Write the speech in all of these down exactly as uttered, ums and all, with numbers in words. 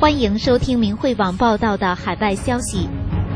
欢迎收听明慧网报道的海外消息。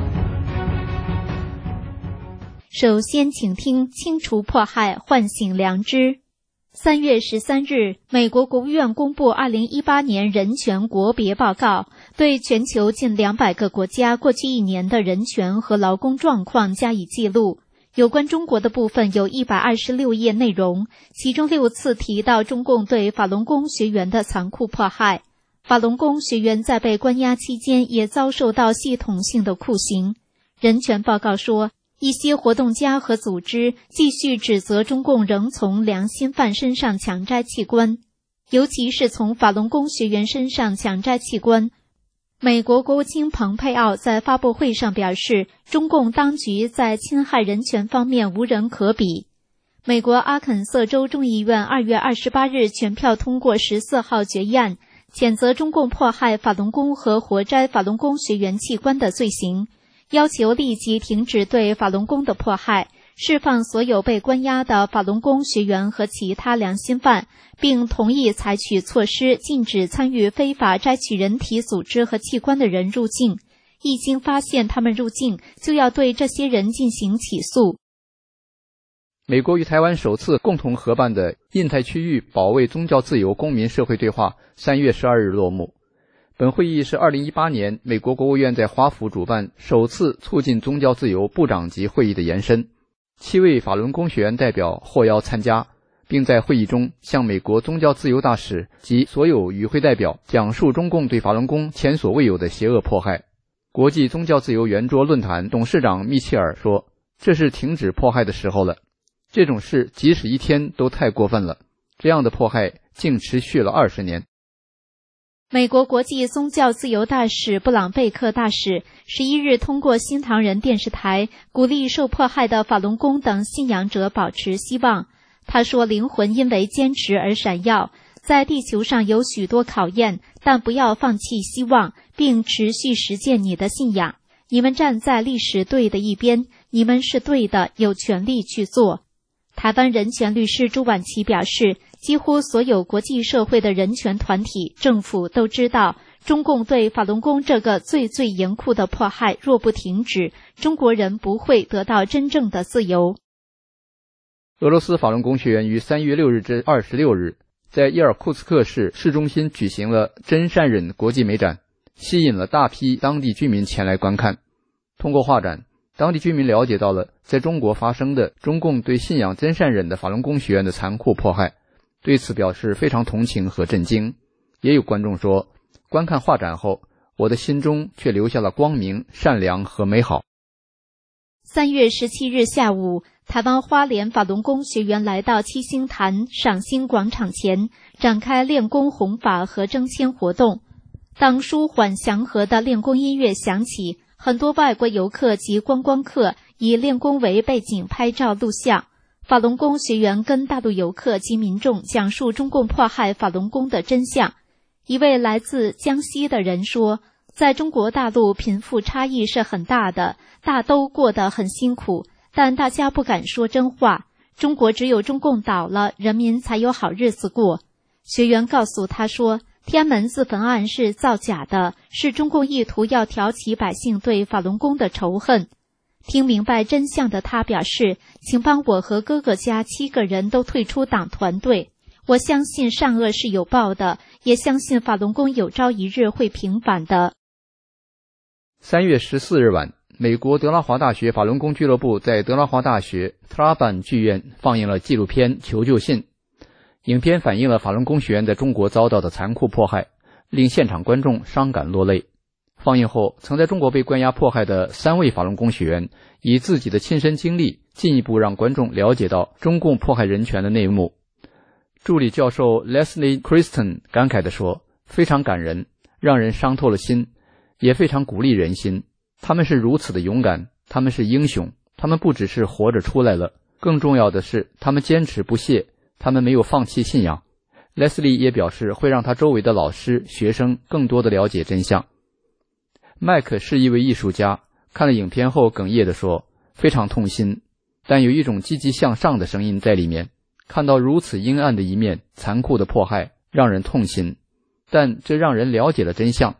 首先请听清除迫害，唤醒良知。三月十三日，美国国务院公布二零一八年人权国别报告，对全球近两百个国家过去一年的人权和劳工状况加以记录。有关中国的部分有一百二十六页内容，其中六次提到中共对法轮功学员的残酷迫害。法轮功学员在被关押期间也遭受到系统性的酷刑。人权报告说，一些活动家和组织继续指责中共仍从良心犯身上强摘器官，尤其是从法轮功学员身上强摘器官。美国国务卿蓬佩奥在发布会上表示，中共当局在侵害人权方面无人可比。美国阿肯色州众议院二月二十八日全票通过十四号决议案，谴责中共迫害法轮功和活摘法轮功学员器官的罪行，要求立即停止对法轮功的迫害，释放所有被关押的法轮功学员和其他良心犯，并同意采取措施禁止参与非法摘取人体组织和器官的人入境。一经发现他们入境，就要对这些人进行起诉。 美国与台湾首次共同合办的印太区域保卫宗教自由公民社会对话三月十二日落幕。本会议是二零一八年美国国务院在华府主办首次促进宗教自由部长级会议的延伸。七位法轮功学员代表获邀参加，并在会议中向美国宗教自由大使及所有与会代表讲述中共对法轮功前所未有的邪恶迫害。国际宗教自由圆桌论坛董事长密切尔说，这是停止迫害的时候了。这种事即使一天都太过分了，这样的迫害竟持续了二十年。 美国国际宗教自由大使布朗贝克大使十一日通过新唐人电视台鼓励受迫害的法轮功等信仰者保持希望。他说，灵魂因为坚持而闪耀，在地球上有许多考验，但不要放弃希望，并持续实践你的信仰。你们站在历史对的一边，你们是对的，有权利去做。台湾人权律师朱婉琪表示，几乎所有国际社会的人权团体、政府都知道，中共对法轮功这个最最严酷的迫害若不停止，中国人不会得到真正的自由。 俄罗斯法轮功学员于三月六日至二十六日在伊尔库茨克市市中心举行了真善忍国际美展，吸引了大批当地居民前来观看。通过画展，当地居民了解到了在中国发生的中共对信仰真善忍的法轮功学员的残酷迫害，对此表示非常同情和震惊。也有观众说，观看画展后，我的心中却留下了光明、善良和美好。 三月十七日下午，台湾花莲法轮功学员来到七星潭赏心广场前，展开练功弘法和征签活动。当舒缓祥和的练功音乐响起，很多外国游客及观光客以练功为背景拍照录像。法轮功学员跟大陆游客及民众讲述中共迫害法轮功的真相。一位来自江西的人说，在中国大陆贫富差异是很大的，大都过得很辛苦，但大家不敢说真话。中国只有中共倒了，人民才有好日子过。学员告诉他说，天安门自焚案是造假的，是中共意图要挑起百姓对法轮功的仇恨。听明白真相的他表示，请帮我和哥哥家七个人都退出党团队。我相信善恶是有报的，也相信法轮功有朝一日会平反的。 三月十四日晚，美国德拉华大学法轮功俱乐部在德拉华大学特拉班剧院放映了纪录片《求救信》。影片反映了法轮功学员在中国遭到的残酷迫害，令现场观众伤感落泪。放映后，曾在中国被关押迫害的三位法轮功学员以自己的亲身经历进一步让观众了解到中共迫害人权的内幕。助理教授 Leslie Kristen 感慨地说，非常感人，让人伤透了心，也非常鼓励人心。他们是如此的勇敢，他们是英雄，他们不只是活着出来了，更重要的是他们坚持不懈，他们没有放弃信仰。 Leslie 也表示会让他周围的老师、学生更多的了解真相。麦克是一位艺术家，看了影片后哽咽地说，非常痛心，但有一种积极向上的声音在里面。看到如此阴暗的一面，残酷的迫害让人痛心，但这让人了解了真相，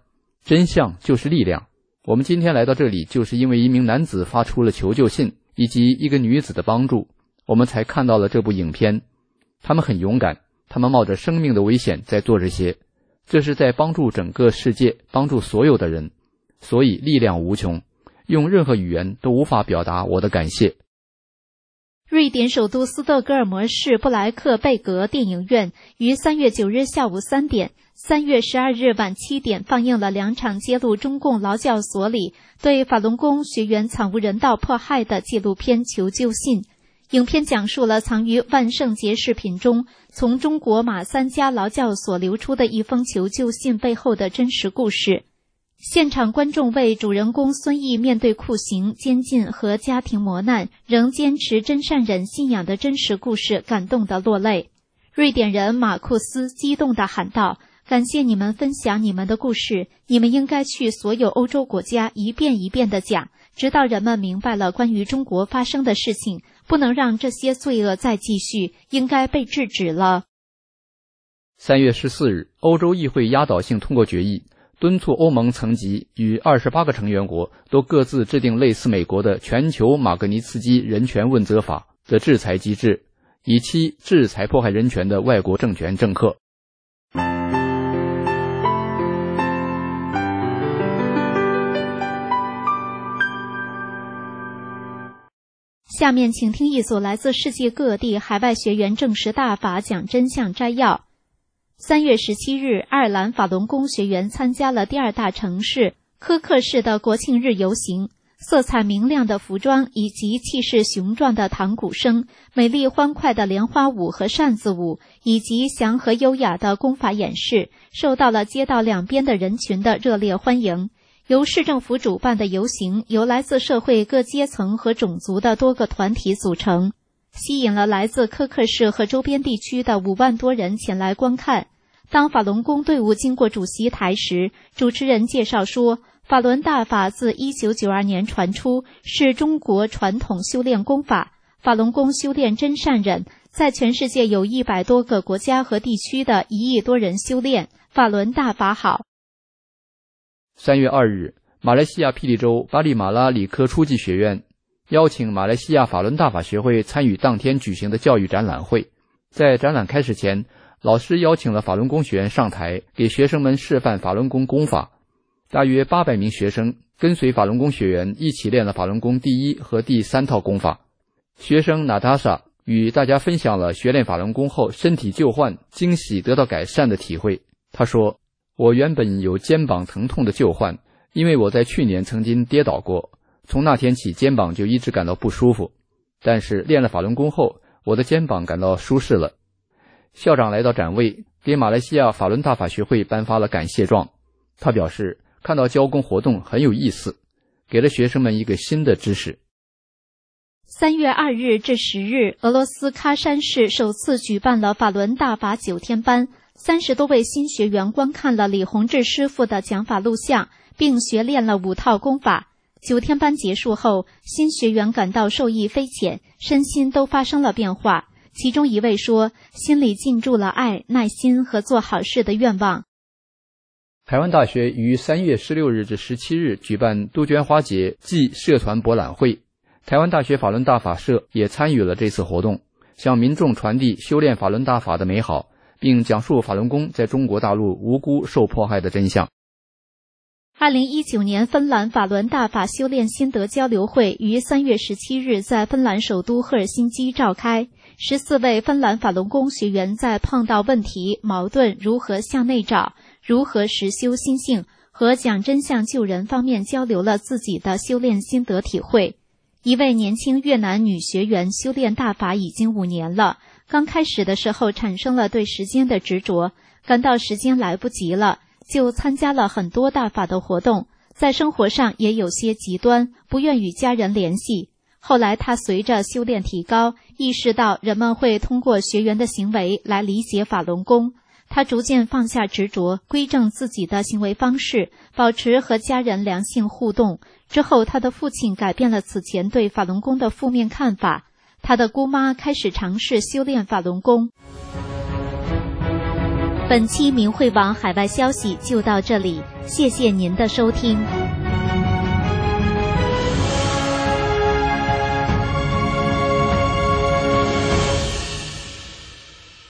真相就是力量。我们今天来到这里，就是因为一名男子发出了求救信，以及一个女子的帮助，我们才看到了这部影片。他们很勇敢，他们冒着生命的危险在做这些，这是在帮助整个世界，帮助所有的人，所以力量无穷，用任何语言都无法表达我的感谢。 瑞典首都斯德哥尔摩市布莱克贝格电影院于三月九日下午三点、三月十二日晚七点放映了两场揭露中共劳教所里对法轮功学员惨无人道迫害的纪录片求救信。影片讲述了藏于万圣节视频中从中国马三家劳教所流出的一封求救信背后的真实故事。现场观众为主人公孙毅面对酷刑、监禁和家庭磨难，仍坚持真善忍信仰的真实故事感动得落泪。瑞典人马库斯激动地喊道：“感谢你们分享你们的故事，你们应该去所有欧洲国家一遍一遍地讲，直到人们明白了关于中国发生的事情，不能让这些罪恶再继续，应该被制止了。” 三月十四日，欧洲议会压倒性通过决议，敦促欧盟层级与二十八个成员国都各自制定类似美国的全球马格尼茨基人权问责法的制裁机制，以期制裁迫害人权的外国政权政客。 下面请听一组来自世界各地海外学员证实大法讲真相摘要。三月十七日，爱尔兰法轮功学员参加了第二大城市科克市的国庆日游行，色彩明亮的服装以及气势雄壮的堂鼓声，美丽欢快的莲花舞和扇子舞，以及祥和优雅的功法演示，受到了街道两边的人群的热烈欢迎。由市政府主办的游行，由来自社会各阶层和种族的多个团体组成，吸引了来自科克市和周边地区的五万多人前来观看。当法轮功队伍经过主席台时，主持人介绍说，法轮大法自一九九二年传出，是中国传统修炼功法。法轮功修炼真善忍，在全世界有一百多个国家和地区的一亿多人修炼。法轮大法好。 三月二日，马来西亚霹雳州巴利马拉理科初级学院邀请马来西亚法轮大法学会参与当天举行的教育展览会。在展览开始前，老师邀请了法轮功学员上台，给学生们示范法轮功功法。大约八百名学生跟随法轮功学员一起练了法轮功第一和第三套功法。学生娜塔莎与大家分享了学练法轮功后身体旧患、惊喜得到改善的体会。他说，我原本有肩膀疼痛的旧患，因为我在去年曾经跌倒过，从那天起肩膀就一直感到不舒服，但是练了法轮功后，我的肩膀感到舒适了。校长来到展位，给马来西亚法轮大法学会颁发了感谢状。他表示，看到教功活动很有意思，给了学生们一个新的知识。 三月二日至十日，俄罗斯喀山市首次举办了法轮大法九天班，三十多位新学员观看了李洪志师傅的讲法录像，并学练了五套功法。九天班结束后，新学员感到受益匪浅，身心都发生了变化。其中一位说，心里浸住了爱、耐心和做好事的愿望。 台湾大学于三月十六日至十七日举办杜鹃花节暨社团博览会，台湾大学法轮大法社也参与了这次活动，向民众传递修炼法轮大法的美好，并讲述法轮功在中国大陆无辜受迫害的真相。 二零一九年芬兰法轮大法修炼心得交流会于三月十七日在芬兰首都赫尔辛基召开。十四位芬兰法轮功学员在碰到问题、矛盾如何向内找、如何实修心性和讲真相救人方面交流了自己的修炼心得体会。一位年轻越南女学员修炼大法已经五年了，刚开始的时候产生了对时间的执着，感到时间来不及了，就参加了很多大法的活动，在生活上也有些极端，不愿与家人联系。后来他随着修炼提高，意识到人们会通过学员的行为来理解法轮功，他逐渐放下执着，规正自己的行为方式，保持和家人良性互动。之后他的父亲改变了此前对法轮功的负面看法，他的姑妈开始尝试修炼法轮功。 本期明慧网海外消息就到这里，谢谢您的收听。